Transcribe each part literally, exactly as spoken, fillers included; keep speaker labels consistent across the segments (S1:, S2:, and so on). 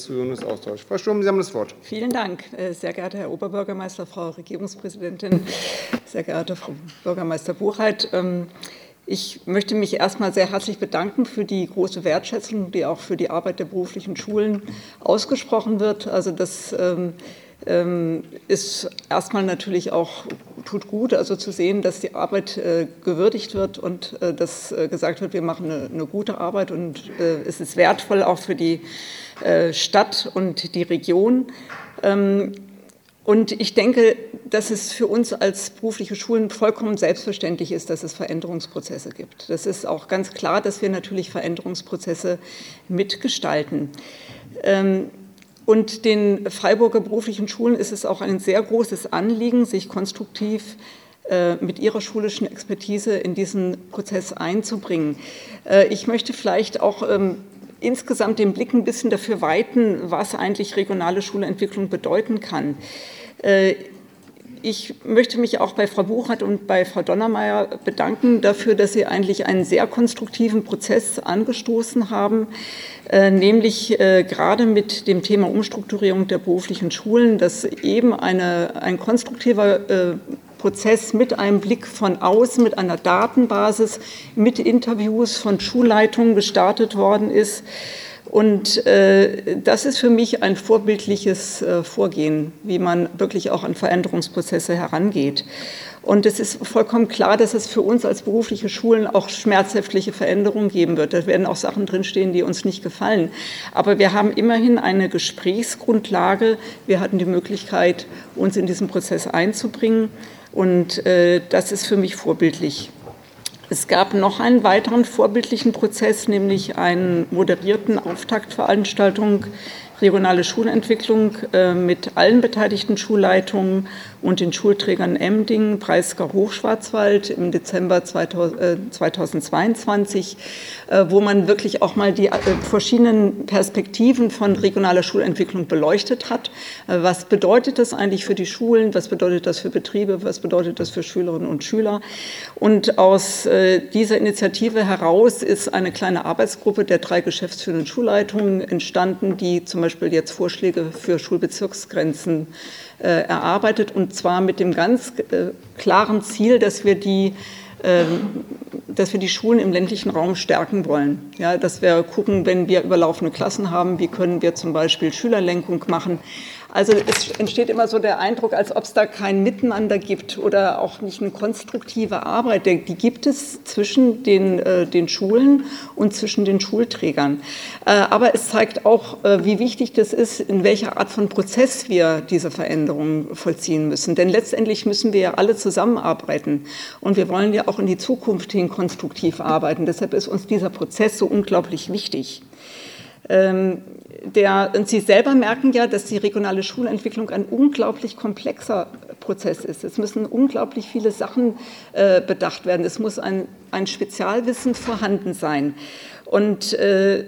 S1: Austausch. Frau Sturm, Sie haben das Wort.
S2: Vielen Dank, sehr geehrter Herr Oberbürgermeister, Frau Regierungspräsidentin, sehr geehrte Frau Bürgermeister Buchheit. Ich möchte mich erstmal sehr herzlich bedanken für die große Wertschätzung, die auch für die Arbeit der beruflichen Schulen ausgesprochen wird. Also das ähm, ist erstmal natürlich auch, tut gut, also zu sehen, dass die Arbeit äh, gewürdigt wird und äh, dass äh, gesagt wird, wir machen eine, eine gute Arbeit und äh, es ist wertvoll auch für die äh, Stadt und die Region. Ähm, Und ich denke, dass es für uns als berufliche Schulen vollkommen selbstverständlich ist, dass es Veränderungsprozesse gibt. Das ist auch ganz klar, dass wir natürlich Veränderungsprozesse mitgestalten. Und den Freiburger beruflichen Schulen ist es auch ein sehr großes Anliegen, sich konstruktiv mit ihrer schulischen Expertise in diesen Prozess einzubringen. Ich möchte vielleicht auch insgesamt den Blick ein bisschen dafür weiten, was eigentlich regionale Schulentwicklung bedeuten kann. Ich möchte mich auch bei Frau Buchert und bei Frau Donnermeier bedanken dafür, dass Sie eigentlich einen sehr konstruktiven Prozess angestoßen haben, nämlich gerade mit dem Thema Umstrukturierung der beruflichen Schulen, dass eben eine, ein konstruktiver Prozess mit einem Blick von außen, mit einer Datenbasis, mit Interviews von Schulleitungen gestartet worden ist. Und äh, das ist für mich ein vorbildliches äh, Vorgehen, wie man wirklich auch an Veränderungsprozesse herangeht. Und es ist vollkommen klar, dass es für uns als berufliche Schulen auch schmerzhafte Veränderungen geben wird. Da werden auch Sachen drinstehen, die uns nicht gefallen. Aber wir haben immerhin eine Gesprächsgrundlage. Wir hatten die Möglichkeit, uns in diesen Prozess einzubringen. Und äh, das ist für mich vorbildlich. Es gab noch einen weiteren vorbildlichen Prozess, nämlich einen moderierten Auftaktveranstaltung regionale Schulentwicklung äh, mit allen beteiligten Schulleitungen und den Schulträgern Emding, Breisgau, Hochschwarzwald im Dezember zweitausendzweiundzwanzig, äh, wo man wirklich auch mal die äh, verschiedenen Perspektiven von regionaler Schulentwicklung beleuchtet hat. Äh, was bedeutet das eigentlich für die Schulen? Was bedeutet das für Betriebe? Was bedeutet das für Schülerinnen und Schüler? Und aus äh, dieser Initiative heraus ist eine kleine Arbeitsgruppe der drei geschäftsführenden Schulleitungen entstanden, die zum Beispiel jetzt Vorschläge für Schulbezirksgrenzen äh, erarbeitet, und zwar mit dem ganz äh, klaren Ziel, dass wir die äh, dass wir die Schulen im ländlichen Raum stärken wollen. Ja, dass wir gucken, wenn wir überlaufende Klassen haben, wie können wir zum Beispiel Schülerlenkung machen. Also es entsteht immer so der Eindruck, als ob es da kein Miteinander gibt oder auch nicht eine konstruktive Arbeit. Die gibt es zwischen den, äh, den Schulen und zwischen den Schulträgern. Äh, aber es zeigt auch, äh, wie wichtig das ist, in welcher Art von Prozess wir diese Veränderungen vollziehen müssen. Denn letztendlich müssen wir ja alle zusammenarbeiten. Und wir wollen ja auch in die Zukunft hin konstruktiv arbeiten. Deshalb ist uns dieser Prozess so unglaublich wichtig. Ähm, Der, und Sie selber merken ja, dass die regionale Schulentwicklung ein unglaublich komplexer Prozess ist. Es müssen unglaublich viele Sachen äh, bedacht werden. Es muss ein, ein Spezialwissen vorhanden sein. Und äh,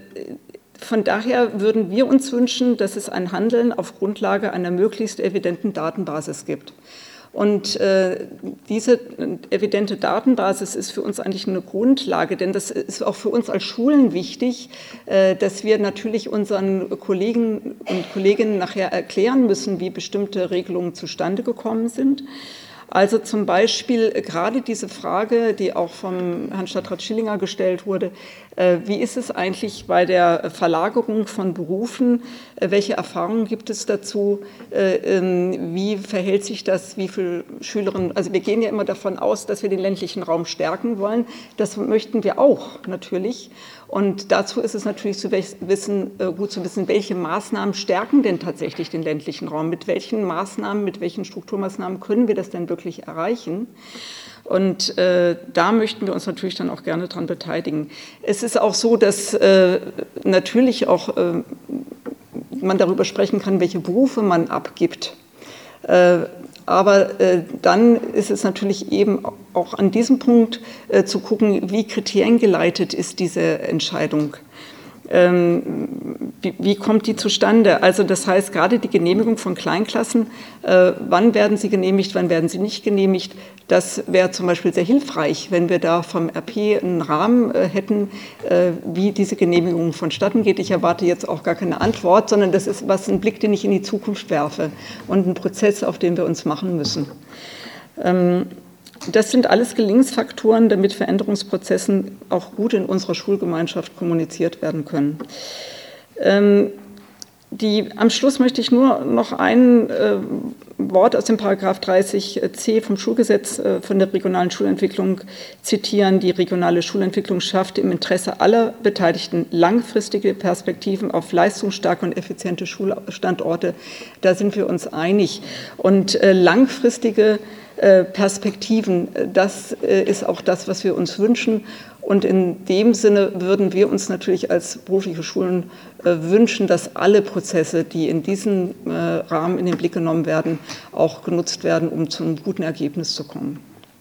S2: von daher würden wir uns wünschen, dass es ein Handeln auf Grundlage einer möglichst evidenten Datenbasis gibt. Und äh, diese evidente Datenbasis ist für uns eigentlich eine Grundlage, denn das ist auch für uns als Schulen wichtig, äh, dass wir natürlich unseren Kollegen und Kolleginnen nachher erklären müssen, wie bestimmte Regelungen zustande gekommen sind. Also zum Beispiel gerade diese Frage, die auch vom Herrn Stadtrat Schillinger gestellt wurde, äh, wie ist es eigentlich bei der Verlagerung von Berufen, äh, welche Erfahrungen gibt es dazu, äh, ähm, wie verhält sich das, wie viele Schülerinnen, also wir gehen ja immer davon aus, dass wir den ländlichen Raum stärken wollen, das möchten wir auch natürlich. Und dazu ist es natürlich zu wissen, gut zu wissen, welche Maßnahmen stärken denn tatsächlich den ländlichen Raum? Mit welchen Maßnahmen, mit welchen Strukturmaßnahmen können wir das denn wirklich erreichen? Und äh, da möchten wir uns natürlich dann auch gerne daran beteiligen. Es ist auch so, dass äh, natürlich auch äh, man darüber sprechen kann, welche Berufe man abgibt. Äh, Aber äh, dann ist es natürlich eben auch an diesem Punkt äh, zu gucken, wie kriteriengeleitet ist diese Entscheidung. Ähm, Wie, wie kommt die zustande? Also das heißt, gerade die Genehmigung von Kleinklassen, äh, wann werden sie genehmigt, wann werden sie nicht genehmigt, das wäre zum Beispiel sehr hilfreich, wenn wir da vom R P einen Rahmen äh, hätten, äh, wie diese Genehmigung vonstatten geht. Ich erwarte jetzt auch gar keine Antwort, sondern das ist was, ein Blick, den ich in die Zukunft werfe und ein Prozess, auf den wir uns machen müssen. Ähm, Das sind alles Gelingensfaktoren, damit Veränderungsprozessen auch gut in unserer Schulgemeinschaft kommuniziert werden können. Ähm, die, am Schluss möchte ich nur noch ein äh, Wort aus dem Paragraph dreißig c vom Schulgesetz äh, von der regionalen Schulentwicklung zitieren. Die regionale Schulentwicklung schafft im Interesse aller Beteiligten langfristige Perspektiven auf leistungsstarke und effiziente Schulstandorte. Da sind wir uns einig. Und äh, langfristige Perspektiven, das ist auch das, was wir uns wünschen. Und in dem Sinne würden wir uns natürlich als berufliche Schulen wünschen, dass alle Prozesse, die in diesem Rahmen in den Blick genommen werden, auch genutzt werden, um zu einem guten Ergebnis zu kommen.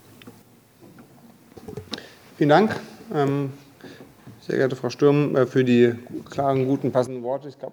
S1: Vielen Dank, sehr geehrte Frau Stürm, für die klaren, guten, passenden Worte. Ich glaube,